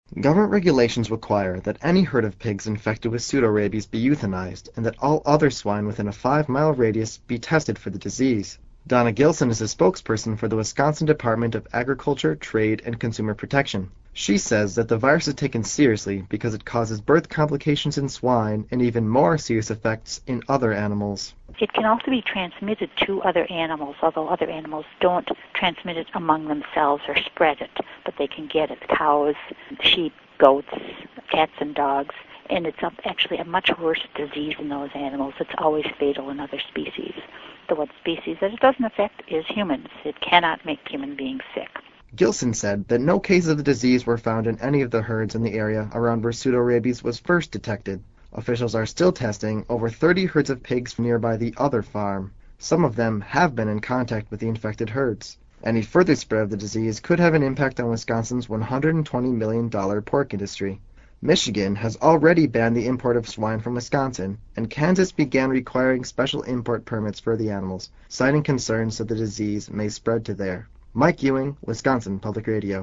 Government regulations require that any herd of pigs infected with pseudorabies be euthanized and that all other swine within a 5-mile radius be tested for the disease. Donna Gilson is a spokesperson for the Wisconsin Department of Agriculture, Trade, and Consumer Protection. She says that the virus is taken seriously because it causes birth complications in swine and even more serious effects in other animals. It can also be transmitted to other animals, although other animals don't transmit it among themselves or spread it, but they can get it. Cows, sheep, goats, cats, and dogs. And it's actually a much worse disease in those animals. It's always fatal in other species. The one species that it doesn't affect is humans. It cannot make human beings sick. Gilson said that no cases of the disease were found in any of the herds in the area around where pseudorabies was first detected. Officials are still testing over 30 herds of pigs nearby the other farm. Some of them have been in contact with the infected herds. Any further spread of the disease could have an impact on Wisconsin's $120 million pork industry. Michigan has already banned the import of swine from Wisconsin, and Kansas began requiring special import permits for the animals, citing concerns that the disease may spread to there. Mike Ewing, Wisconsin Public Radio.